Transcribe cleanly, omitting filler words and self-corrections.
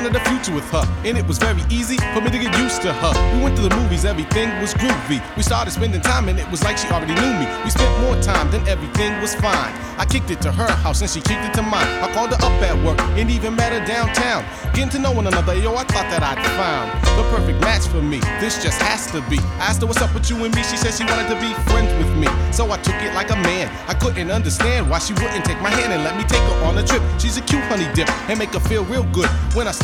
wanted a future with her, and it was very easy for me to get used to her. We went to the movies, everything was groovy. We started spending time, and it was like she already knew me. We spent more time, then everything was fine. I kicked it to her house, and she kicked it to mine. I called her up at work, and even met her downtown. Getting to know one another, yo, I thought that I'd found the perfect match for me. This just has to be. I asked her what's up with you and me. She said she wanted to be friends with me, so I took it like a man. I couldn't understand why she wouldn't take my hand and let me take her on a trip. She's a cute honey dip and make her feel real good when I